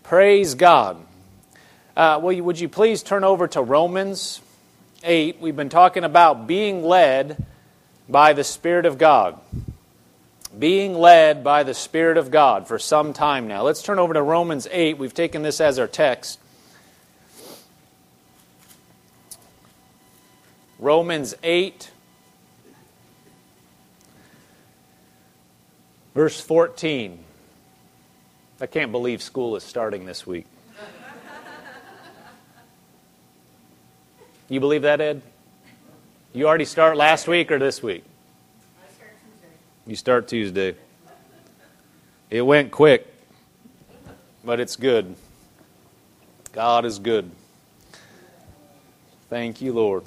Praise God. Would you please turn over to Romans 8? We've been talking about being led by the Spirit of God. Being led by the Spirit of God for some time now. Let's turn over to Romans 8. We've taken this as our text. Romans 8, verse 14. I can't believe school is starting this week. You believe that, Ed? You already start last week or this week? I start Tuesday. You start Tuesday. It went quick, but it's good. God is good. Thank you, Lord.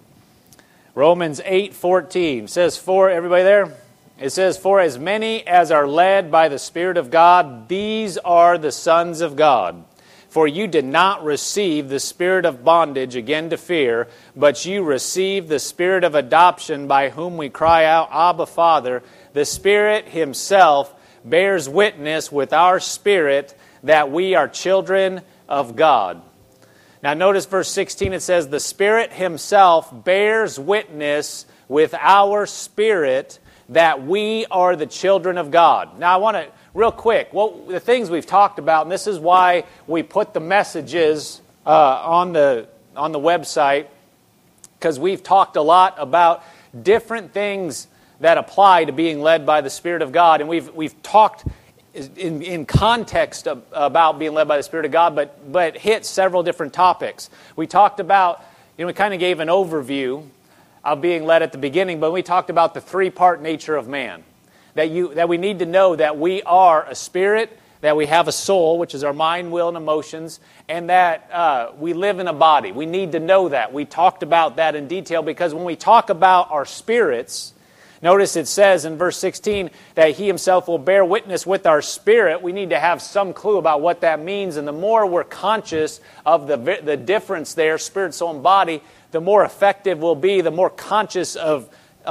Romans 8:14 says, "For," everybody there? It says, "For as many as are led by the Spirit of God, these are the sons of God. For you did not receive the spirit of bondage again to fear, but you received the Spirit of adoption by whom we cry out, Abba, Father. The Spirit Himself bears witness with our spirit that we are children of God." Now notice verse 16, it says, "The Spirit Himself bears witness with our spirit that we are the children of God." Now I want to, real quick, the things we've talked about, and this is why we put the messages on the website, because we've talked a lot about different things that apply to being led by the Spirit of God, and we've talked in context about being led by the Spirit of God, but hit several different topics. We talked about, we kind of gave an overview of being led at the beginning, but we talked about the three-part nature of man. That we need to know that we are a spirit, that we have a soul, which is our mind, will, and emotions, and that we live in a body. We need to know that. We talked about that in detail because when we talk about our spirits, notice it says in verse 16 that He Himself will bear witness with our spirit. We need to have some clue about what that means, and the more we're conscious of the difference there, spirit, soul, and body, the more effective we'll be, the more conscious of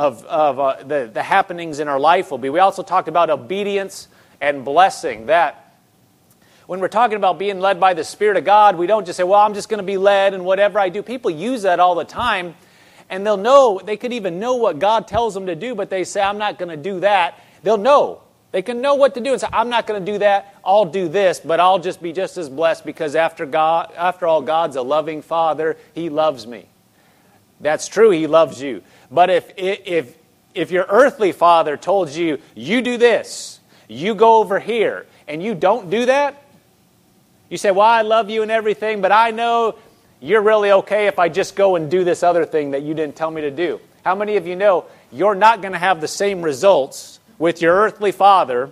the happenings in our life will be. We also talked about obedience and blessing, that when we're talking about being led by the Spirit of God, we don't just say, well, I'm just going to be led and whatever I do. People use that all the time, and they could even know what God tells them to do, but they say, I'm not going to do that. They'll know. They can know what to do and say, I'm not going to do that. I'll do this, but I'll just be just as blessed because after all, God's a loving Father. He loves me. That's true, He loves you. But if your earthly father told you, you do this, you go over here, and you don't do that, you say, well, I love you and everything, but I know you're really okay if I just go and do this other thing that you didn't tell me to do. How many of you know you're not going to have the same results with your earthly father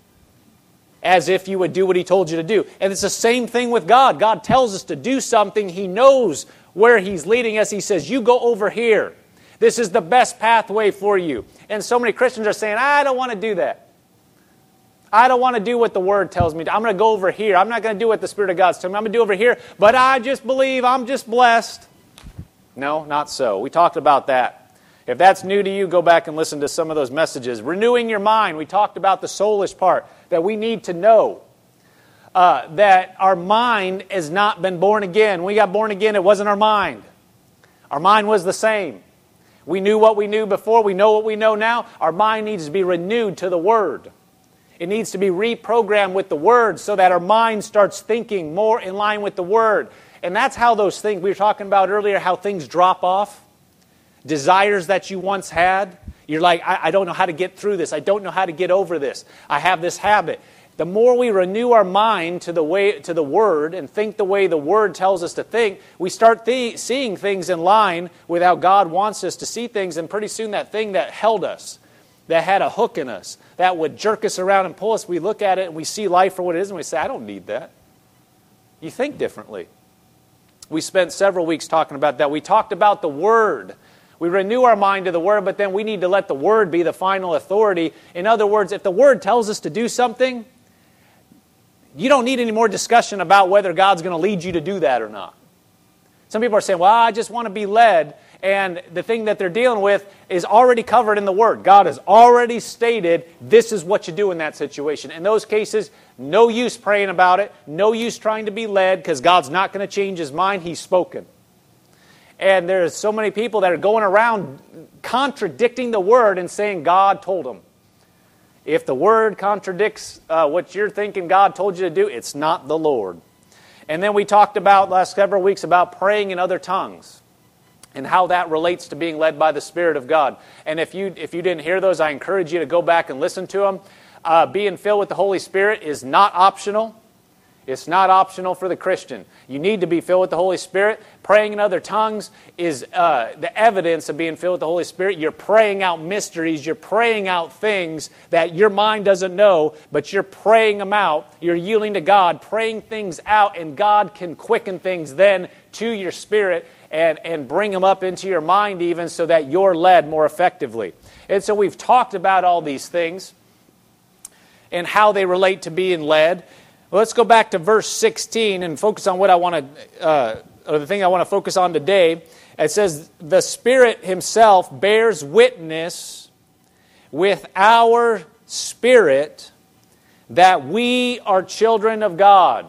as if you would do what He told you to do? And it's the same thing with God. God tells us to do something. He knows where He's leading us. He says, you go over here. This is the best pathway for you. And so many Christians are saying, I don't want to do that. I don't want to do what the Word tells me to. I'm going to go over here. I'm not going to do what the Spirit of God's telling me. I'm going to do over here. But I just believe I'm just blessed. No, not so. We talked about that. If that's new to you, go back and listen to some of those messages. Renewing your mind. We talked about the soulish part, that we need to know that our mind has not been born again. When we got born again, it wasn't our mind. Our mind was the same. We knew what we knew before. We know what we know now. Our mind needs to be renewed to the Word. It needs to be reprogrammed with the Word so that our mind starts thinking more in line with the Word. And that's how those things we were talking about earlier, how things drop off. Desires that you once had. You're like, I don't know how to get through this. I don't know how to get over this. I have this habit. The more we renew our mind to the Word and think the way the Word tells us to think, we start seeing things in line with how God wants us to see things, and pretty soon that thing that held us, that had a hook in us, that would jerk us around and pull us, we look at it and we see life for what it is and we say, I don't need that. You think differently. We spent several weeks talking about that. We talked about the Word. We renew our mind to the Word, but then we need to let the Word be the final authority. In other words, if the Word tells us to do something, you don't need any more discussion about whether God's going to lead you to do that or not. Some people are saying, well, I just want to be led. And the thing that they're dealing with is already covered in the Word. God has already stated this is what you do in that situation. In those cases, no use praying about it. No use trying to be led because God's not going to change His mind. He's spoken. And there's so many people that are going around contradicting the Word and saying God told them. If the Word contradicts what you're thinking God told you to do, it's not the Lord. And then we talked about last several weeks about praying in other tongues and how that relates to being led by the Spirit of God. And if you didn't hear those, I encourage you to go back and listen to them. Being filled with the Holy Spirit is not optional. It's not optional for the Christian. You need to be filled with the Holy Spirit. Praying in other tongues is the evidence of being filled with the Holy Spirit. You're praying out mysteries. You're praying out things that your mind doesn't know, but you're praying them out. You're yielding to God, praying things out, and God can quicken things then to your spirit and bring them up into your mind even so that you're led more effectively. And so we've talked about all these things and how they relate to being led. Well, let's go back to verse 16 and focus on what I want to, or the thing I want to focus on today. It says, the Spirit Himself bears witness with our spirit that we are children of God.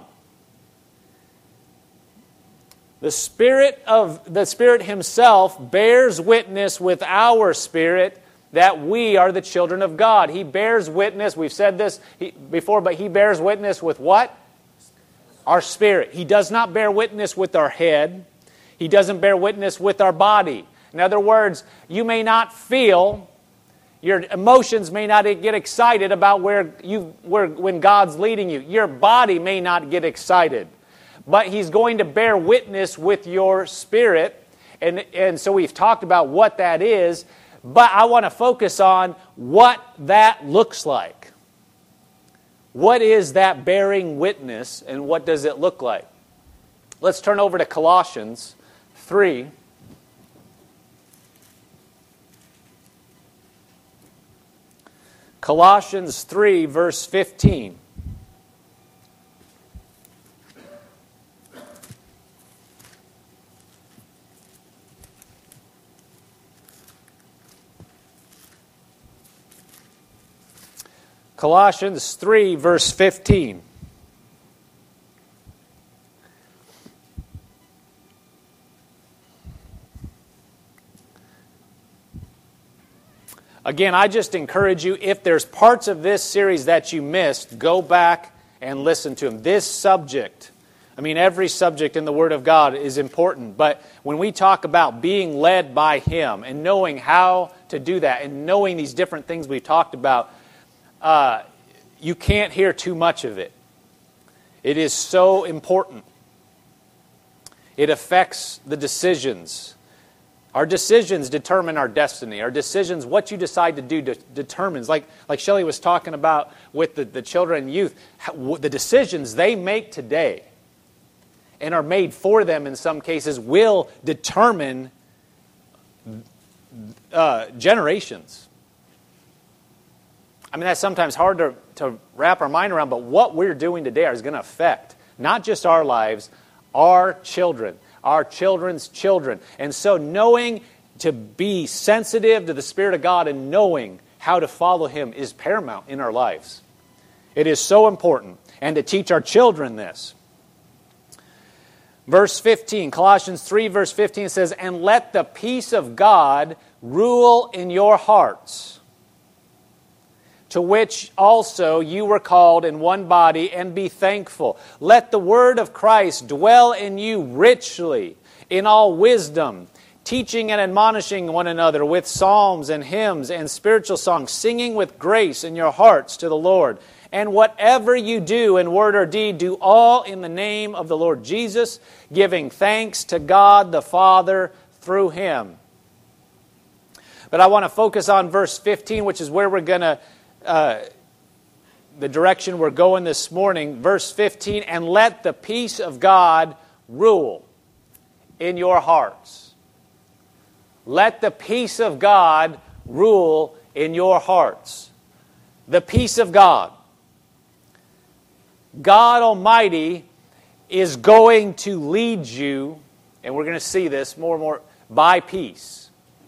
The Spirit Himself bears witness with our spirit that we are the children of God. He bears witness, we've said this before, but He bears witness with what? Our spirit. He does not bear witness with our head. He doesn't bear witness with our body. In other words, you may not feel, your emotions may not get excited about when God's leading you. Your body may not get excited. But He's going to bear witness with your spirit. And so we've talked about what that is. But I want to focus on what that looks like. What is that bearing witness and what does it look like? Let's turn over to Colossians 3. Colossians 3, verse 15. Colossians 3, verse 15. Again, I just encourage you, if there's parts of this series that you missed, go back and listen to them. This subject, every subject in the Word of God is important, but when we talk about being led by Him and knowing how to do that and knowing these different things we've talked about, you can't hear too much of it. It is so important. It affects the decisions. Our decisions determine our destiny. Our decisions, what you decide to do, determines. Like Shelley was talking about with the children and youth, the decisions they make today and are made for them in some cases will determine generations. That's sometimes hard to wrap our mind around, but what we're doing today is going to affect not just our lives, our children, our children's children. And so knowing to be sensitive to the Spirit of God and knowing how to follow Him is paramount in our lives. It is so important. And to teach our children this. Verse 15, Colossians 3, verse 15 says, "And let the peace of God rule in your hearts, to which also you were called in one body, and be thankful. Let the word of Christ dwell in you richly in all wisdom, teaching and admonishing one another with psalms and hymns and spiritual songs, singing with grace in your hearts to the Lord. And whatever you do in word or deed, do all in the name of the Lord Jesus, giving thanks to God the Father through Him." But I want to focus on verse 15, which is where we're going to the direction we're going this morning. Verse 15, "And let the peace of God rule in your hearts." Let the peace of God rule in your hearts. The peace of God. God Almighty is going to lead you and we're going to see this more and more, by peace.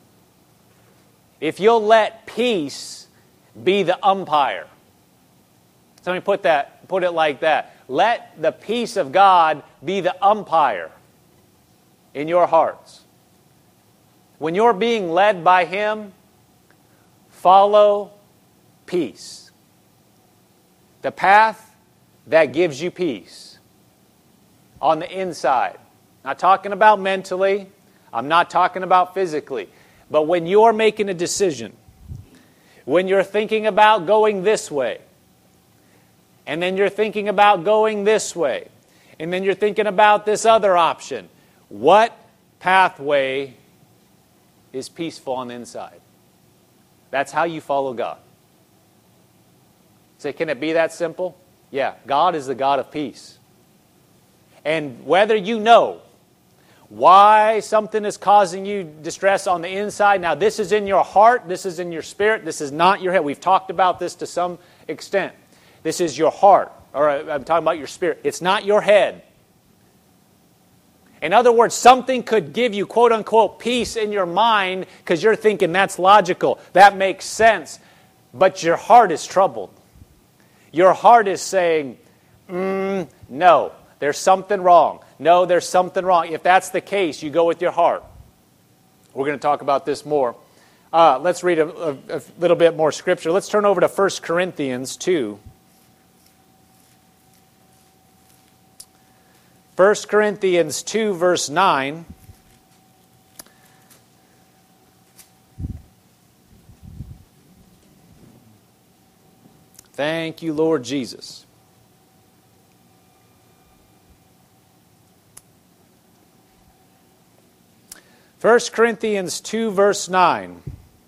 If you'll let peace be the umpire. So let me put it like that. Let the peace of God be the umpire in your hearts. When you're being led by Him, follow peace. The path that gives you peace on the inside. Not talking about mentally. I'm not talking about physically. But when you're making a decision, when you're thinking about going this way, and then you're thinking about going this way, and then you're thinking about this other option, what pathway is peaceful on the inside? That's how you follow God. Say, can it be that simple? Yeah, God is the God of peace. And whether you know why something is causing you distress on the inside, now this is in your heart, this is in your spirit, this is not your head. We've talked about this to some extent. This is your heart, or I'm talking about your spirit. It's not your head. In other words, something could give you, quote unquote, peace in your mind because you're thinking that's logical, that makes sense, but your heart is troubled. Your heart is saying, no, there's something wrong. No, there's something wrong. If that's the case, you go with your heart. We're going to talk about this more. Let's read a little bit more scripture. Let's turn over to 1 Corinthians 2. 1 Corinthians 2, verse 9. Thank you, Lord Jesus. First Corinthians 2, verse 9.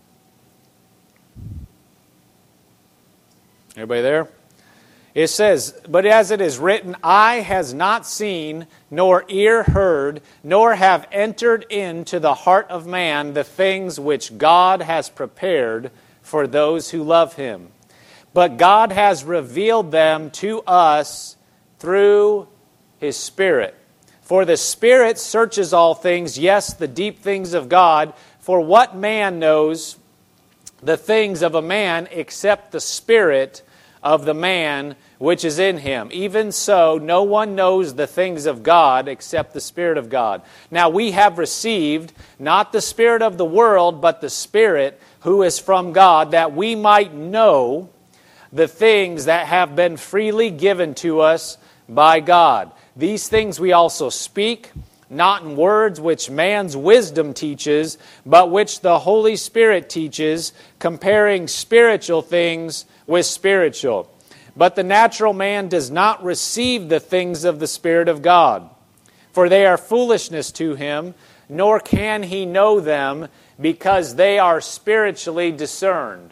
Everybody there? It says, but as it is written, eye has not seen, nor ear heard, nor have entered into the heart of man the things which God has prepared for those who love Him. But God has revealed them to us through His Spirit. For the Spirit searches all things, yes, the deep things of God. For what man knows the things of a man except the Spirit of the man which is in him? Even so, no one knows the things of God except the Spirit of God. Now we have received not the spirit of the world, but the Spirit who is from God, that we might know the things that have been freely given to us by God. These things we also speak, not in words which man's wisdom teaches, but which the Holy Spirit teaches, comparing spiritual things with spiritual. But the natural man does not receive the things of the Spirit of God, for they are foolishness to him, nor can he know them, because they are spiritually discerned.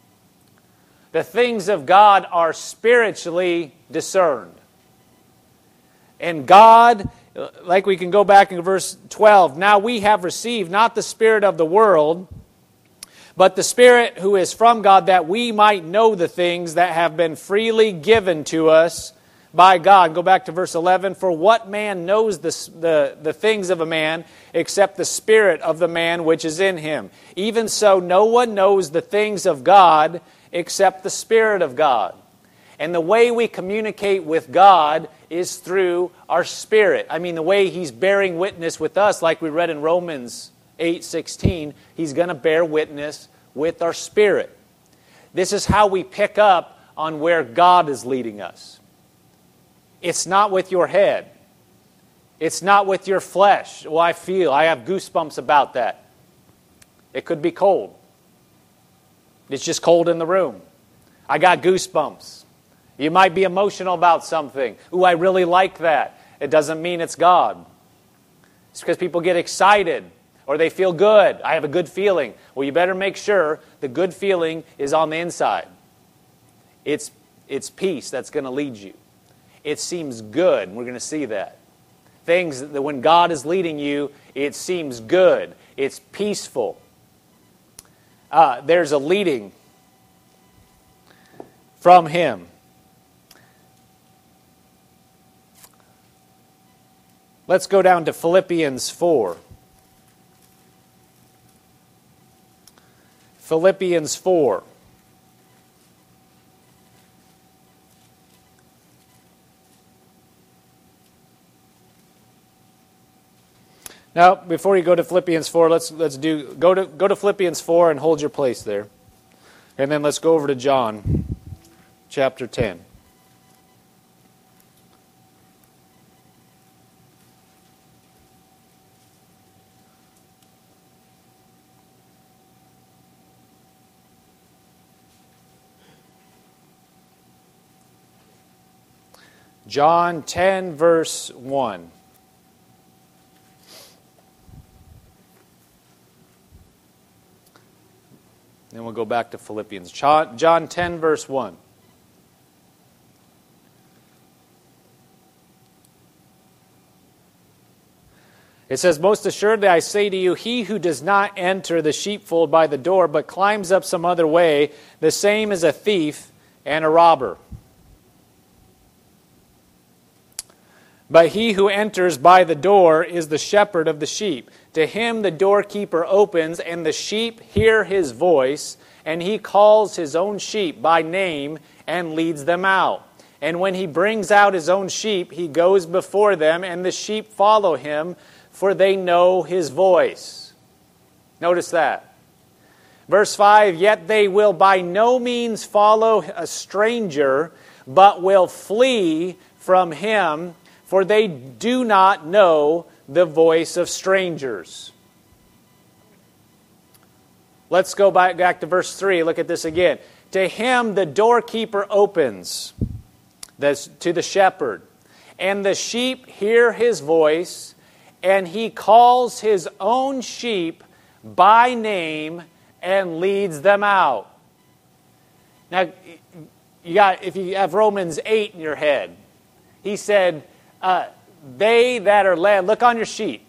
The things of God are spiritually discerned. And God, like we can go back in verse 12, now we have received not the spirit of the world, but the Spirit who is from God, that we might know the things that have been freely given to us by God. Go back to verse 11. For what man knows the things of a man except the spirit of the man which is in him? Even so, no one knows the things of God except the Spirit of God. And the way we communicate with God is through our spirit. I mean, the way He's bearing witness with us, like we read in Romans 8:16, He's going to bear witness with our spirit. This is how we pick up on where God is leading us. It's not with your head. It's not with your flesh. Well, I have goosebumps about that. It could be cold. It's just cold in the room. I got goosebumps. You might be emotional about something. Ooh, I really like that. It doesn't mean it's God. It's because people get excited or they feel good. I have a good feeling. Well, you better make sure the good feeling is on the inside. It's peace that's going to lead you. It seems good. We're going to see that. Things that when God is leading you, it seems good. It's peaceful. There's a leading from Him. Let's go down to Philippians 4. Philippians 4. Now, before you go to Philippians 4, go to Philippians 4 and hold your place there. And then let's go over to John chapter 10. John 10, verse 1. Then we'll go back to Philippians. John 10, verse 1. It says, "Most assuredly I say to you, he who does not enter the sheepfold by the door, but climbs up some other way, the same is a thief and a robber. But he who enters by the door is the shepherd of the sheep. To him the doorkeeper opens, and the sheep hear his voice, and he calls his own sheep by name and leads them out. And when he brings out his own sheep, he goes before them, and the sheep follow him, for they know his voice." Notice that. Verse 5, "Yet they will by no means follow a stranger, but will flee from him, for they do not know the voice of strangers." Let's go back to verse 3. Look at this again. "To him the doorkeeper opens," that's to the shepherd, "and the sheep hear his voice, and he calls his own sheep by name and leads them out." Now, if you have Romans 8 in your head, he said, they that are led, look on your sheet.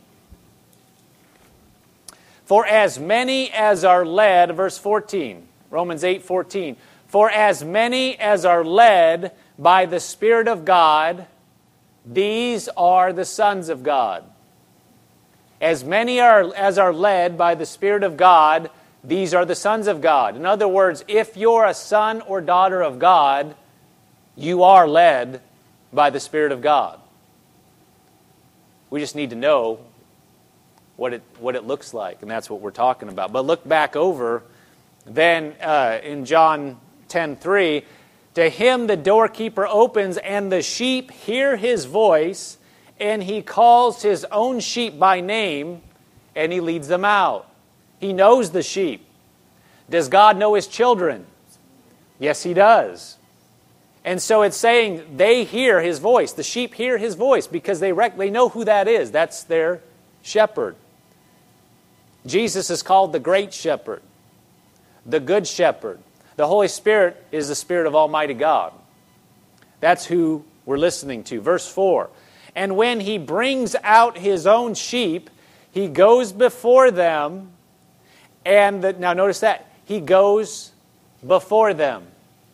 "For as many as are led," verse 14, Romans 8:14, "for as many as are led by the Spirit of God, these are the sons of God." As many as are led by the Spirit of God, these are the sons of God. In other words, if you're a son or daughter of God, you are led by the Spirit of God. We just need to know what it looks like, and that's what we're talking about. But look back over, then in John 10:3, "To him the doorkeeper opens, and the sheep hear his voice, and he calls his own sheep by name, and he leads them out." He knows the sheep. Does God know his children? Yes, he does. And so it's saying they hear his voice. The sheep hear his voice because they know who that is. That's their shepherd. Jesus is called the great shepherd, the good shepherd. The Holy Spirit is the Spirit of Almighty God. That's who we're listening to. Verse 4, "And when he brings out his own sheep, he goes before them." Now notice that. He goes before them.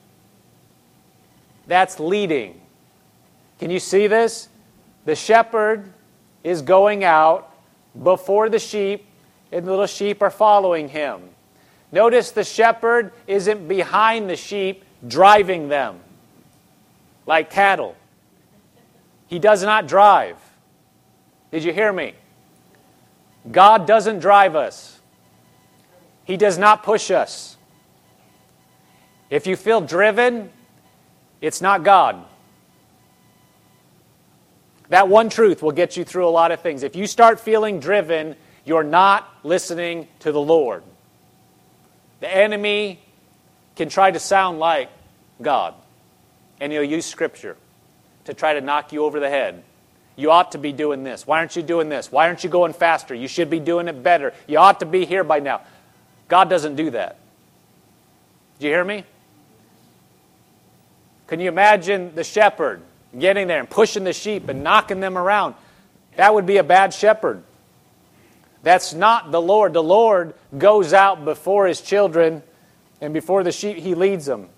That's leading. Can you see this? The shepherd is going out before the sheep, and the little sheep are following him. Notice the shepherd isn't behind the sheep driving them like cattle. He does not drive. Did you hear me? God doesn't drive us. He does not push us. If you feel driven, it's not God. That one truth will get you through a lot of things. If you start feeling driven, you're not listening to the Lord. The enemy can try to sound like God, and he'll use Scripture to try to knock you over the head. You ought to be doing this. Why aren't you doing this? Why aren't you going faster? You should be doing it better. You ought to be here by now. God doesn't do that. Did you hear me? Can you imagine the shepherd getting there and pushing the sheep and knocking them around? That would be a bad shepherd. That's not the Lord. The Lord goes out before his children, and before the sheep, he leads them.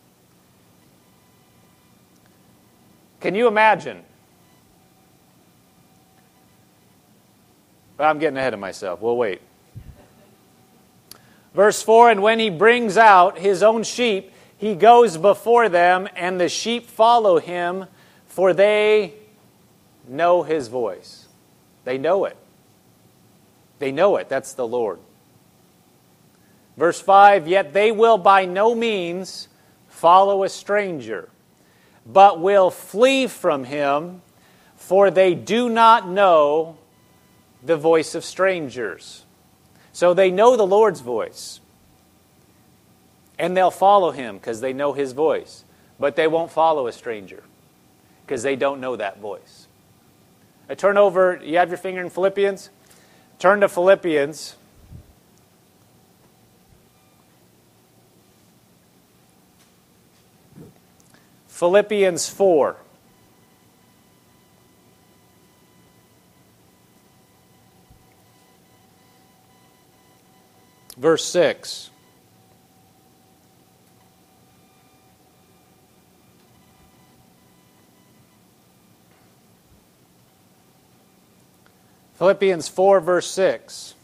Can you imagine But I'm getting ahead of myself. We'll wait. Verse 4, and when he brings out his own sheep, he goes before them, and the sheep follow him, for they know his voice. They know it. They know it. That's the Lord. Verse 5, yet they will by no means follow a stranger, but will flee from him, for they do not know the voice of strangers. So they know the Lord's voice. And they'll follow him because they know his voice. But they won't follow a stranger because they don't know that voice. I turn over, you have your finger in Philippians? Turn to Philippians. Philippians 4. Verse 6. Philippians 4, verse 6.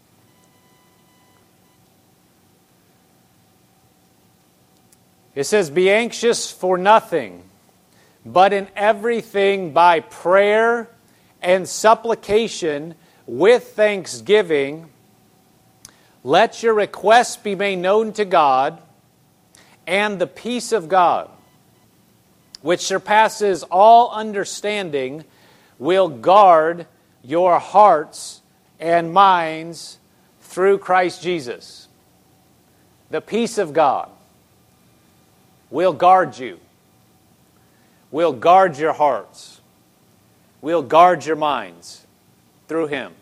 It says, be anxious for nothing, but in everything by prayer and supplication with thanksgiving, let your requests be made known to God, and the peace of God, which surpasses all understanding, will guard your hearts and minds through Christ Jesus. The peace of God will guard you, will guard your hearts, will guard your minds through Him.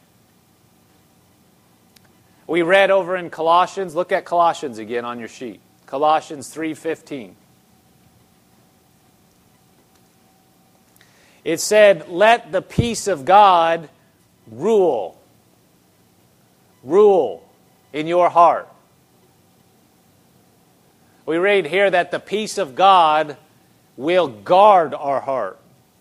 We read over in Colossians, look at Colossians again on your sheet. Colossians 3:15. It said, let the peace of God rule. Rule in your heart. We read here that the peace of God will guard our heart.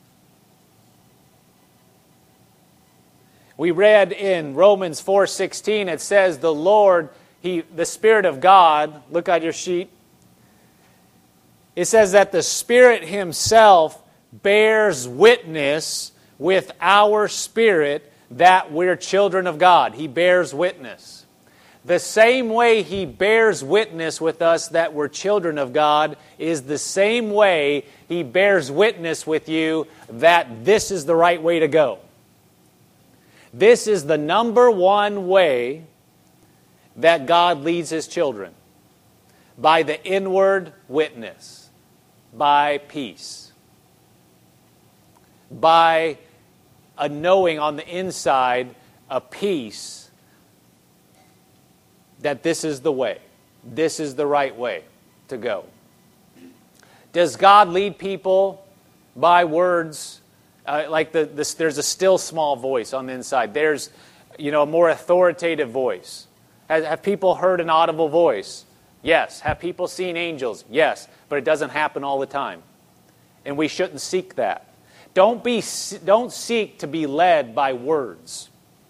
We read in Romans 4:16, it says, the Lord, the Spirit of God, look at your sheet. It says that the Spirit Himself bears witness with our spirit that we're children of God. He bears witness. The same way He bears witness with us that we're children of God is the same way He bears witness with you that this is the right way to go. This is the number one way that God leads His children. By the inward witness. By peace. By a knowing on the inside, a peace that this is the way. This is the right way to go. Does God lead people by words? There's a still small voice on the inside. There's, a more authoritative voice. Have people heard an audible voice? Yes. Have people seen angels? Yes. But it doesn't happen all the time. And we shouldn't seek that. Don't seek to be led by words.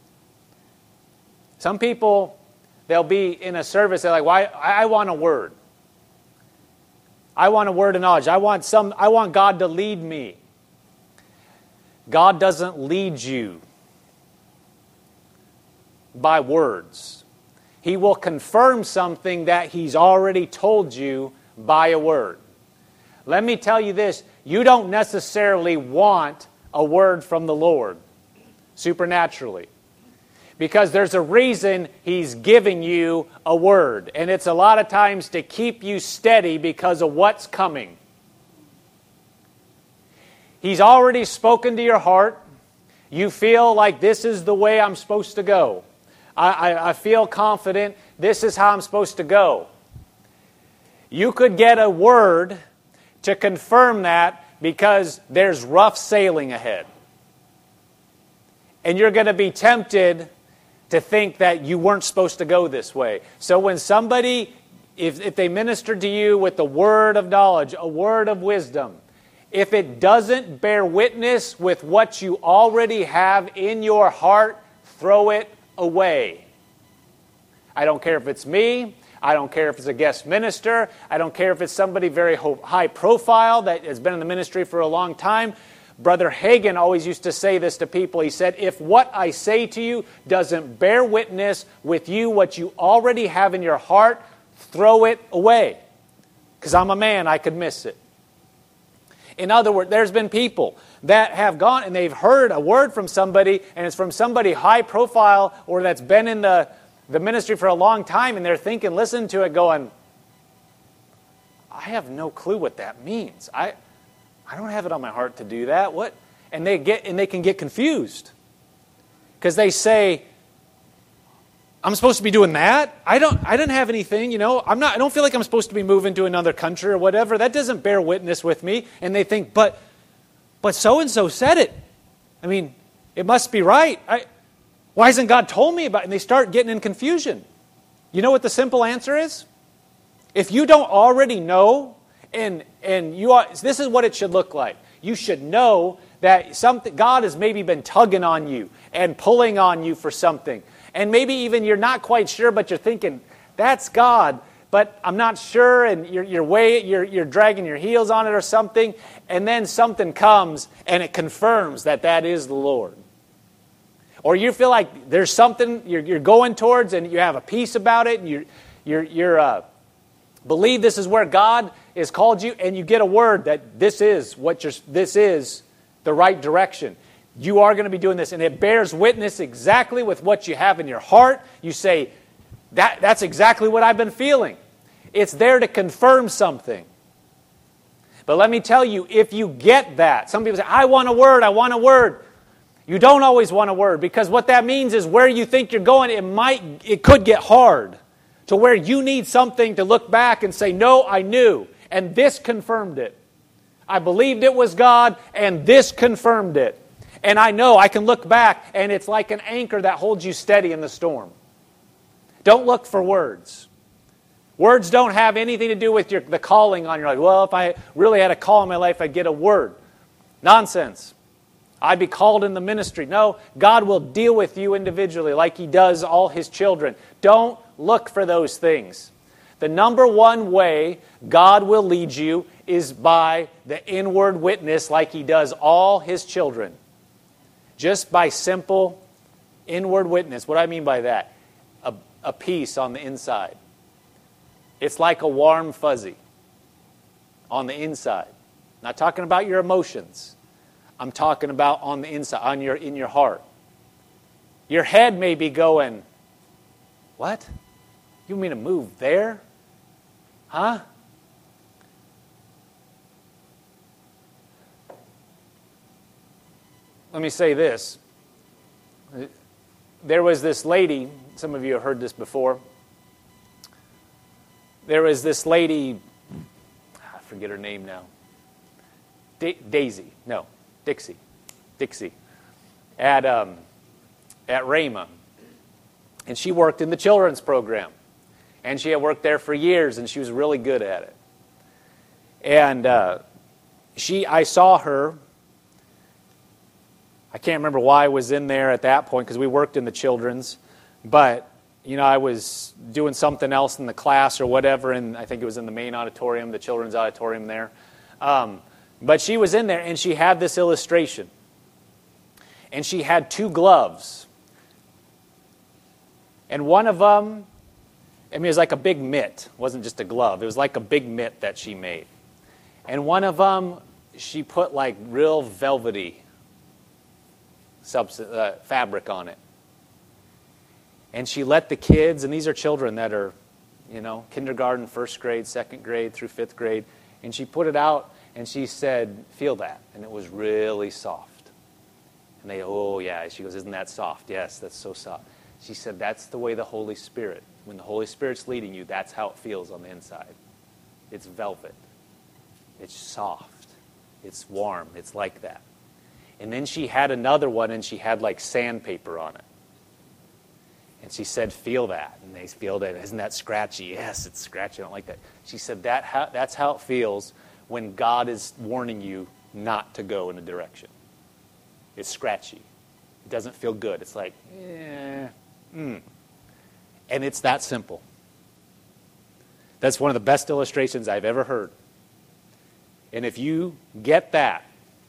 Some people, they'll be in a service, they're like, "Why? I want a word. I want a word of knowledge. I want God to lead me." God doesn't lead you by words. He will confirm something that He's already told you by a word. Let me tell you this, you don't necessarily want a word from the Lord, supernaturally. Because there's a reason He's giving you a word. And it's a lot of times to keep you steady because of what's coming. He's already spoken to your heart. You feel like this is the way I'm supposed to go. I feel confident this is how I'm supposed to go. You could get a word to confirm that because there's rough sailing ahead. And you're going to be tempted to think that you weren't supposed to go this way. So when somebody, if they minister to you with a word of knowledge, a word of wisdom, if it doesn't bear witness with what you already have in your heart throw it away. I don't care if it's me. I don't care if it's a guest minister. I don't care if it's somebody very high profile that has been in the ministry for a long time. Brother Hagin always used to say this to people. He said, if what I say to you doesn't bear witness with you, what you already have in your heart, throw it away. Because I'm a man, I could miss it. In other words, there's been people that have gone and they've heard a word from somebody, and it's from somebody high profile or that's been in the ministry for a long time, and they're thinking, listen to it going, I have no clue what that means. I don't have it on my heart to do that. What? And they can get confused. Because they say, I'm supposed to be doing that? I didn't have anything, I don't feel like I'm supposed to be moving to another country or whatever. That doesn't bear witness with me. And they think, but so and so said it. I mean, it must be right. Why hasn't God told me about it? And they start getting in confusion. You know what the simple answer is? If you don't already know, and this is what it should look like. You should know that God has maybe been tugging on you and pulling on you for something. And maybe even you're not quite sure, but you're thinking, that's God, but I'm not sure, and you're dragging your heels on it or something, and then something comes and it confirms that is the Lord. Or you feel like there's something you're going towards and you have a peace about it, and you believe this is where God has called you, and you get a word that this is the right direction. You are going to be doing this, and it bears witness exactly with what you have in your heart. You say, that's exactly what I've been feeling. It's there to confirm something. But let me tell you, if you get that, some people say, I want a word. You don't always want a word, because what that means is where you think you're going, it could get hard to where you need something to look back and say, no, I knew, and this confirmed it. I believed it was God, and this confirmed it. And I know I can look back, and it's like an anchor that holds you steady in the storm. Don't look for words. Words don't have anything to do with the calling on your life. Well, if I really had a call in my life, I'd get a word. Nonsense. I'd be called in the ministry. No, God will deal with you individually like He does all His children. Don't look for those things. The number one way God will lead you is by the inward witness like He does all His children. Just by simple inward witness. What do I mean by that? A peace on the inside. It's like a warm fuzzy on the inside. Not talking about your emotions. I'm talking about on the inside, in your heart. Your head may be going, what? You mean to move there? Huh? Let me say this. There was this lady, some of you have heard this before. There was this lady, I forget her name now. Dixie, at Rhema. And she worked in the children's program. And she had worked there for years, and she was really good at it. And I saw her. I can't remember why I was in there at that point, because we worked in the children's. But, I was doing something else in the class or whatever, and I think it was in the main auditorium, the children's auditorium there. But she was in there, and she had this illustration. And she had 2 gloves. And one of them, it was like a big mitt. It wasn't just a glove. It was like a big mitt that she made. And one of them, she put like real velvety fabric on it. And she let the kids, and these are children that are, kindergarten, 1st grade, 2nd grade through 5th grade, and she put it out, and she said, feel that. And it was really soft. And they, oh yeah, she goes, isn't that soft? Yes, that's so soft. She said, that's the way the Holy Spirit, when the Holy Spirit's leading you, that's how it feels on the inside. It's velvet. It's soft. It's warm. It's like that. And then she had another one, and she had like sandpaper on it. And she said, feel that. And they feel that. Isn't that scratchy? Yes, it's scratchy. I don't like that. She said, that's how it feels when God is warning you not to go in a direction. It's scratchy. It doesn't feel good. It's like, And it's that simple. That's one of the best illustrations I've ever heard. And if you get that,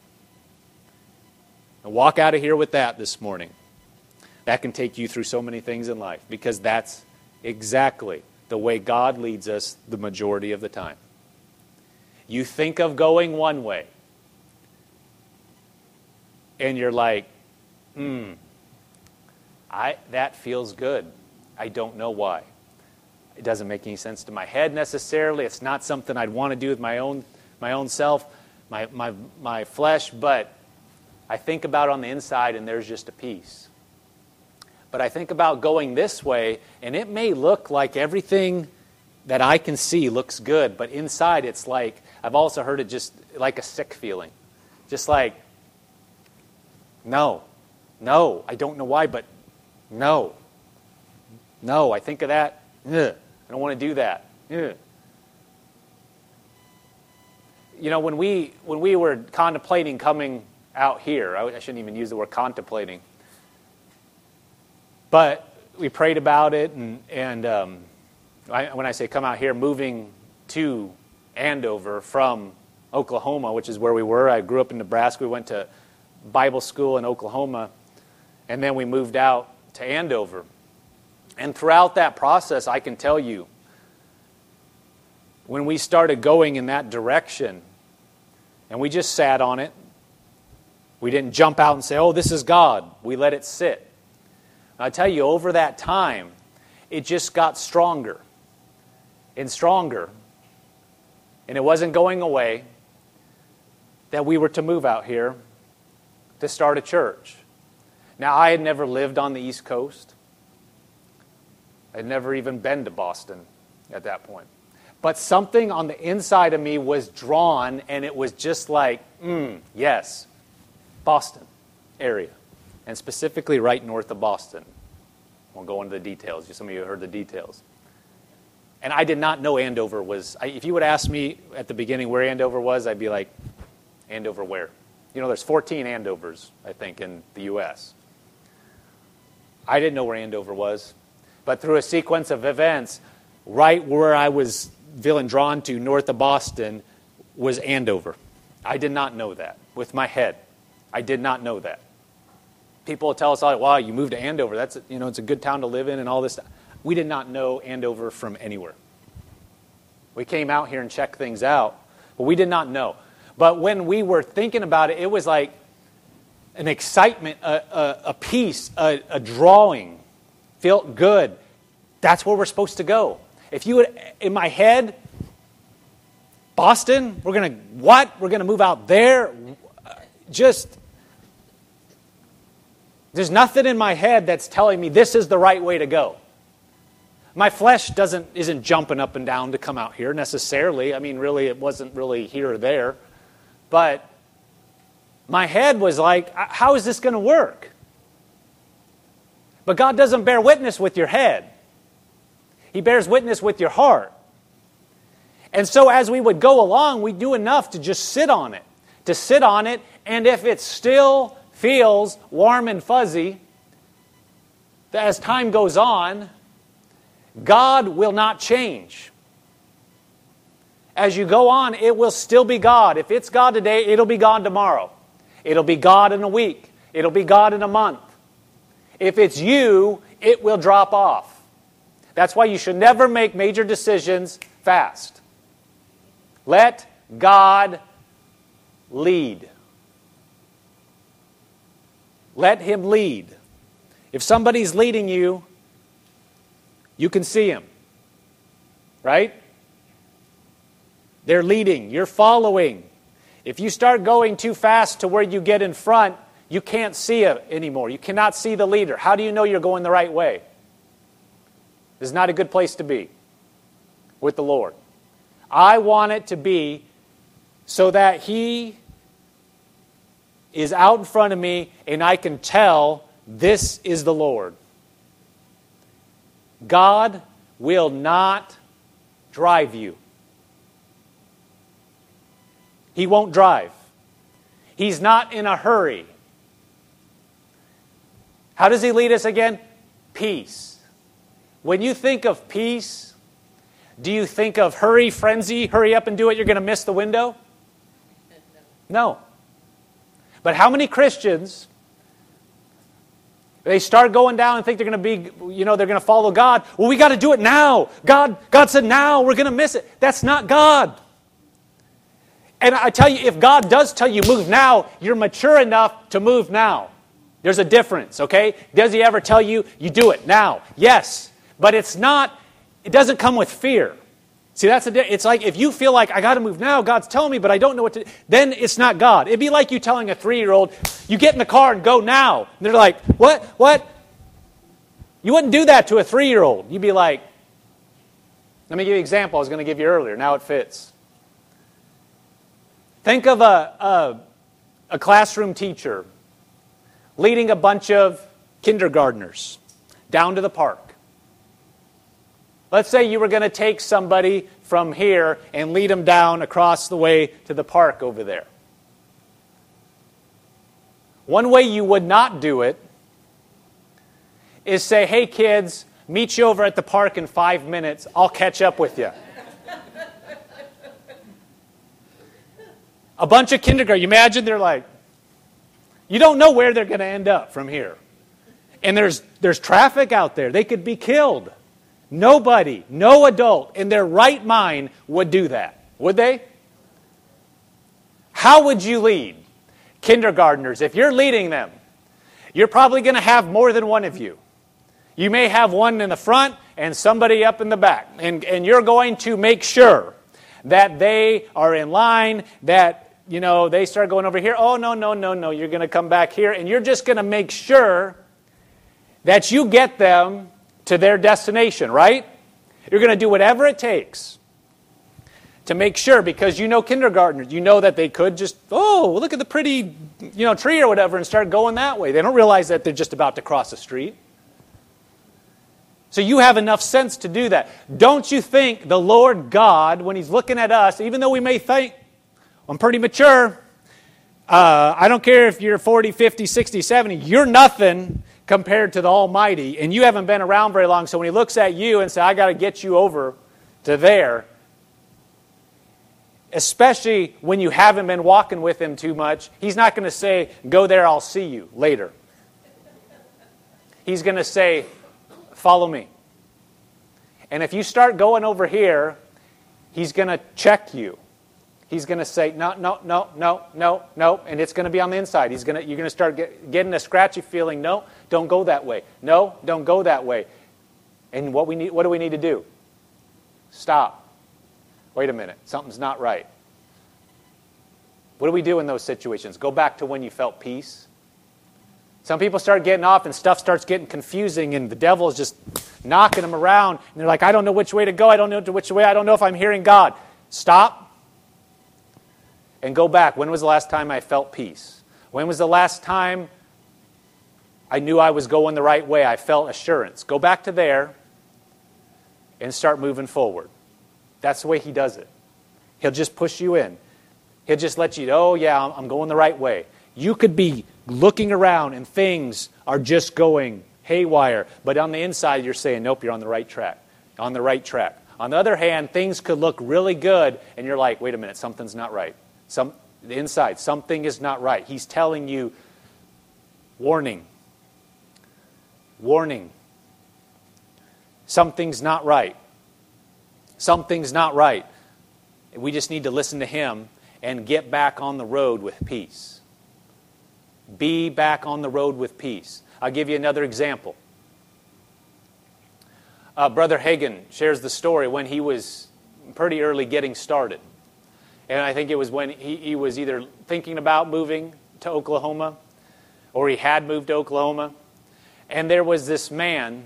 and walk out of here with that this morning, that can take you through so many things in life, because that's exactly the way God leads us the majority of the time. You think of going one way, and you're like, that feels good. I don't know why. It doesn't make any sense to my head necessarily. It's not something I'd want to do with my own self, my flesh, but I think about it on the inside, and there's just a peace. But I think about going this way, and it may look like everything that I can see looks good, but inside it's like, I've also heard it just like a sick feeling. Just like, no, I don't know why, but no, I think of that, I don't want to do that. You know, when we were contemplating coming out here, I shouldn't even use the word contemplating, but we prayed about it, and when I say come out here, moving to Andover from Oklahoma, which is where we were. I grew up in Nebraska. We went to Bible school in Oklahoma, and then we moved out to Andover. And throughout that process, I can tell you, when we started going in that direction, and we just sat on it, we didn't jump out and say, oh, this is God. We let it sit. And I tell you, over that time, it just got stronger and stronger. And it wasn't going away that we were to move out here to start a church. Now, I had never lived on the East Coast. I'd never even been to Boston at that point. But something on the inside of me was drawn, and it was just like, yes, Boston area. And specifically right north of Boston. Won't go into the details. Some of you heard the details. And I did not know Andover was, if you would ask me at the beginning where Andover was, I'd be like, Andover where? You know, there's 14 Andovers, I think, in the U.S. I didn't know where Andover was. But through a sequence of events, right where I was feeling drawn to, north of Boston, was Andover. I did not know that with my head. I did not know that. People will tell us, oh, wow, you moved to Andover. That's, it's a good town to live in and all this stuff. We did not know Andover from anywhere. We came out here and checked things out, but we did not know. But when we were thinking about it, it was like an excitement, a peace, a drawing. Felt good. That's where we're supposed to go. If you would, in my head, Boston, we're going to move out there? There's nothing in my head that's telling me this is the right way to go. My flesh isn't jumping up and down to come out here necessarily. I mean, really, it wasn't really here or there. But my head was like, how is this going to work? But God doesn't bear witness with your head. He bears witness with your heart. And so as we would go along, we do enough to just sit on it. To sit on it, and if it still feels warm and fuzzy, as time goes on, God will not change. As you go on, it will still be God. If it's God today, it'll be God tomorrow. It'll be God in a week. It'll be God in a month. If it's you, it will drop off. That's why you should never make major decisions fast. Let God lead. Let Him lead. If somebody's leading you, you can see Him. Right? They're leading. You're following. If you start going too fast to where you get in front, you can't see it anymore. You cannot see the leader. How do you know you're going the right way? This is not a good place to be with the Lord. I want it to be so that He is out in front of me and I can tell this is the Lord. God will not drive you. He won't drive. He's not in a hurry. How does He lead us again? Peace. When you think of peace, do you think of hurry, frenzy, hurry up and do it, you're going to miss the window? No. But how many Christians, they start going down and think they're going to be, they're going to follow God. Well, we got to do it now. God said now, we're going to miss it. That's not God. And I tell you, if God does tell you move now, you're mature enough to move now. There's a difference, okay? Does He ever tell you, you do it now? Yes. But it doesn't come with fear. See, it's like if you feel like, I got to move now, God's telling me, but I don't know what to do, then it's not God. It'd be like you telling a 3-year-old, you get in the car and go now. And they're like, what? You wouldn't do that to a 3-year-old. You'd be like, let me give you an example I was going to give you earlier. Now it fits. Think of a classroom teacher leading a bunch of kindergartners down to the park. Let's say you were going to take somebody from here and lead them down across the way to the park over there. One way you would not do it is say, hey kids, meet you over at the park in 5 minutes. I'll catch up with you. A bunch of kindergarten, you imagine they're like, you don't know where they're going to end up from here. And there's traffic out there. They could be killed. Nobody, no adult in their right mind would do that. Would they? How would you lead kindergartners? If you're leading them, you're probably going to have more than one of you. You may have one in the front and somebody up in the back. And you're going to make sure that they are in line, that they start going over here. Oh, no, you're going to come back here. And you're just going to make sure that you get them to their destination, right? You're going to do whatever it takes to make sure, because kindergartners, that they could just, look at the pretty, tree or whatever and start going that way. They don't realize that they're just about to cross the street. So you have enough sense to do that. Don't you think the Lord God, when He's looking at us, even though we may think, I'm pretty mature, I don't care if you're 40, 50, 60, 70, you're nothing compared to the Almighty, and you haven't been around very long, so when He looks at you and says, I got to get you over to there, especially when you haven't been walking with Him too much, He's not going to say, go there, I'll see you later. He's going to say, follow me. And if you start going over here, He's going to check you. He's going to say, no, and it's going to be on the inside. You're going to start getting a scratchy feeling. No, don't go that way. No, don't go that way. And what do we need to do? Stop. Wait a minute, something's not right. What do we do in those situations? Go back to when you felt peace. Some people start getting off and stuff starts getting confusing and the devil is just knocking them around. And they're like, I don't know which way to go. I don't know which way. I don't know if I'm hearing God. Stop. And go back. When was the last time I felt peace? When was the last time I knew I was going the right way? I felt assurance. Go back to there and start moving forward. That's the way He does it. He'll just push you in. He'll just let you know, I'm going the right way. You could be looking around and things are just going haywire. But on the inside, you're saying, nope, you're on the right track. On the right track. On the other hand, things could look really good and you're like, wait a minute, something's not right. The inside, something is not right. He's telling you, warning. Warning. Something's not right. Something's not right. We just need to listen to Him and get back on the road with peace. Be back on the road with peace. I'll give you another example. Brother Hagin shares the story when he was pretty early getting started. And I think it was when he was either thinking about moving to Oklahoma or he had moved to Oklahoma. And there was this man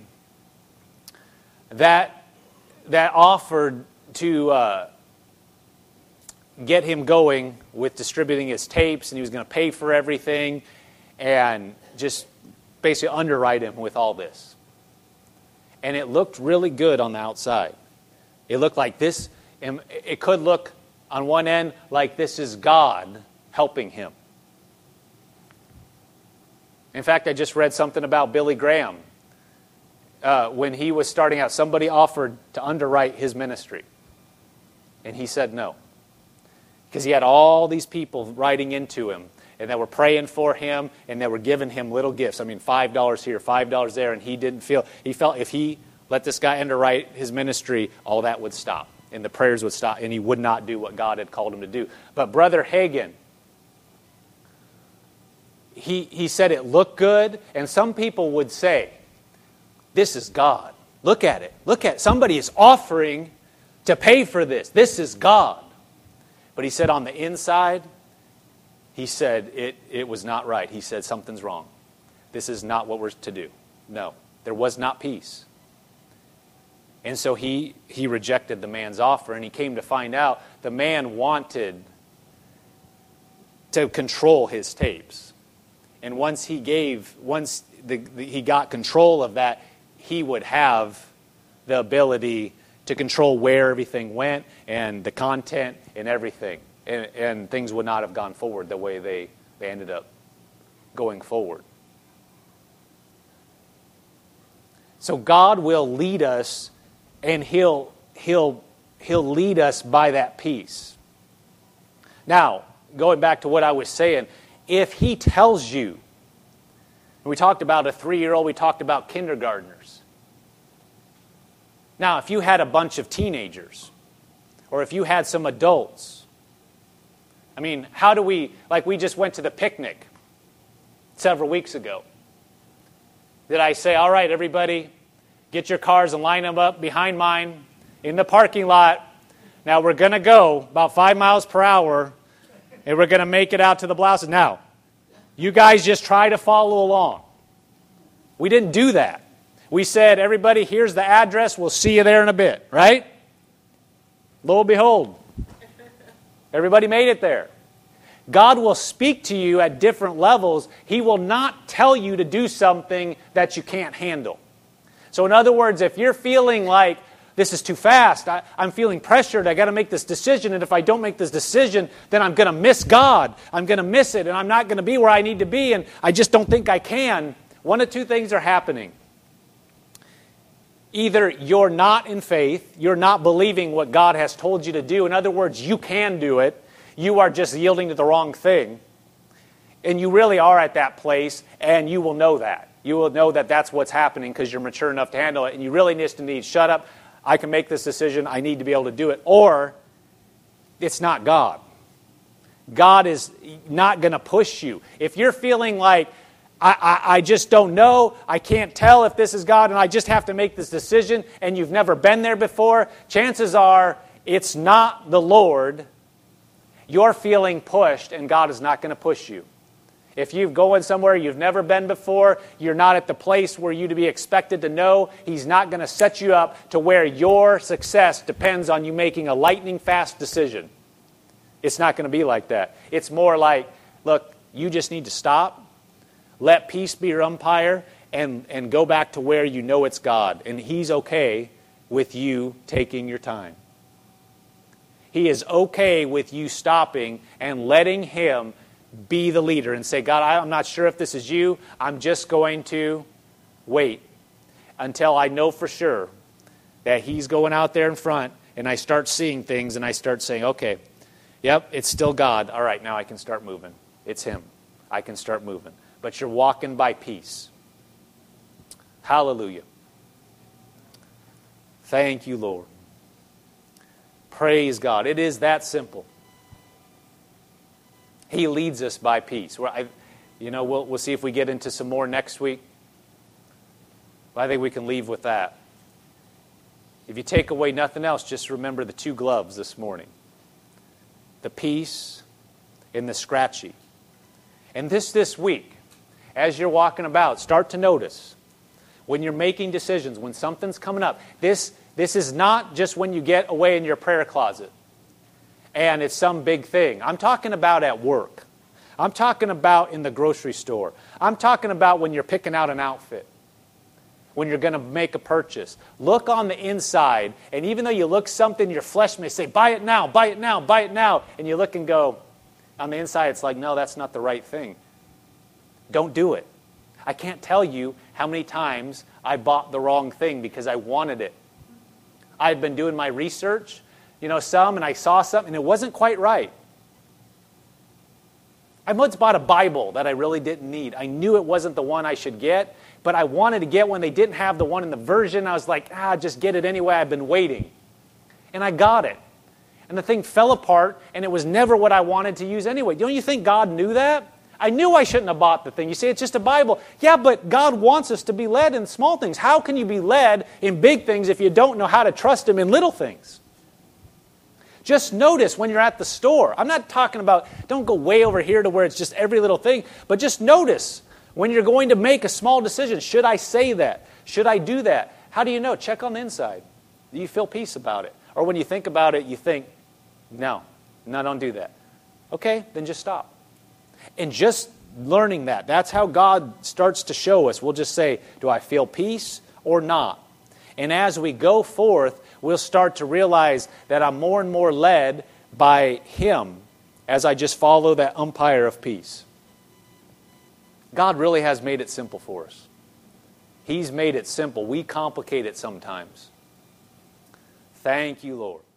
that offered to get him going with distributing his tapes, and he was going to pay for everything and just basically underwrite him with all this. And it looked really good on the outside. It looked like this, and it could look on one end like this is God helping him. In fact, I just read something about Billy Graham. When he was starting out, somebody offered to underwrite his ministry. And he said no. Because he had all these people writing into him, and they were praying for him, and they were giving him little gifts. I mean, $5 here, $5 there, and he felt if he let this guy underwrite his ministry, all that would stop, and the prayers would stop, and he would not do what God had called him to do. But Brother Hagin, he said it looked good, and some people would say, this is God. Look at it. Look at it. Somebody is offering to pay for this. This is God. But he said on the inside, he said it was not right. He said something's wrong. This is not what we're to do. No, there was not peace. And so he rejected the man's offer, and he came to find out the man wanted to control his tapes. And once he got control of that, he would have the ability to control where everything went and the content and everything. And things would not have gone forward the way they ended up going forward. So God will lead us, and He'll lead us by that peace. Now, going back to what I was saying, if He tells you, we talked about a 3-year-old, we talked about kindergartners. Now, if you had a bunch of teenagers, or if you had some adults, I mean, how do we, like we just went to the picnic several weeks ago. Did I say, all right, everybody, get your cars and line them up behind mine in the parking lot. Now, we're going to go about 5 miles per hour, and we're going to make it out to the blouses. Now, you guys just try to follow along. We didn't do that. We said, everybody, here's the address. We'll see you there in a bit, right? Lo and behold, everybody made it there. God will speak to you at different levels. He will not tell you to do something that you can't handle. So in other words, if you're feeling like this is too fast, I'm feeling pressured, I got to make this decision, and if I don't make this decision, then I'm going to miss God. I'm going to miss it, and I'm not going to be where I need to be, and I just don't think I can. One of two things are happening. Either you're not in faith, you're not believing what God has told you to do. In other words, you can do it. You are just yielding to the wrong thing. And you really are at that place, and you will know that. You will know that that's what's happening because you're mature enough to handle it, and you really need, shut up, I can make this decision, I need to be able to do it. Or, it's not God. God is not going to push you. If you're feeling like, I just don't know, I can't tell if this is God, and I just have to make this decision, and you've never been there before, chances are it's not the Lord. You're feeling pushed, and God is not going to push you. If you're going somewhere you've never been before, you're not at the place where you to be expected to know, He's not going to set you up to where your success depends on you making a lightning fast decision. It's not going to be like that. It's more like, look, you just need to stop, let peace be your umpire, and go back to where you know it's God. And He's okay with you taking your time. He is okay with you stopping and letting Him be the leader and say, God, I'm not sure if this is you. I'm just going to wait until I know for sure that He's going out there in front, and I start seeing things and I start saying, okay, yep, it's still God. All right, now I can start moving. It's Him. I can start moving. But you're walking by peace. Hallelujah. Thank you, Lord. Praise God. It is that simple. He leads us by peace. We'll see if we get into some more next week. But I think we can leave with that. If you take away nothing else, just remember the 2 gloves this morning. The peace and the scratchy. And this week, as you're walking about, start to notice when you're making decisions, when something's coming up. This is not just when you get away in your prayer closet and it's some big thing. I'm talking about at work. I'm talking about in the grocery store. I'm talking about when you're picking out an outfit, when you're going to make a purchase. Look on the inside, and even though you look something, your flesh may say, buy it now, buy it now, buy it now. And you look and go, on the inside, it's like, no, that's not the right thing. Don't do it. I can't tell you how many times I bought the wrong thing because I wanted it. I'd been doing my research, and I saw something and it wasn't quite right. I once bought a Bible that I really didn't need. I knew it wasn't the one I should get, but I wanted to get one. They didn't have the one in the version. I was like, just get it anyway. I've been waiting. And I got it. And the thing fell apart, and it was never what I wanted to use anyway. Don't you think God knew that? I knew I shouldn't have bought the thing. You say it's just a Bible. Yeah, but God wants us to be led in small things. How can you be led in big things if you don't know how to trust Him in little things? Just notice when you're at the store. I'm not talking about, don't go way over here to where it's just every little thing, but just notice when you're going to make a small decision. Should I say that? Should I do that? How do you know? Check on the inside. Do you feel peace about it? Or when you think about it, you think, no, don't do that. Okay, then just stop. And just learning that, that's how God starts to show us. We'll just say, do I feel peace or not? And as we go forth, we'll start to realize that I'm more and more led by Him as I just follow that umpire of peace. God really has made it simple for us. He's made it simple. We complicate it sometimes. Thank you, Lord.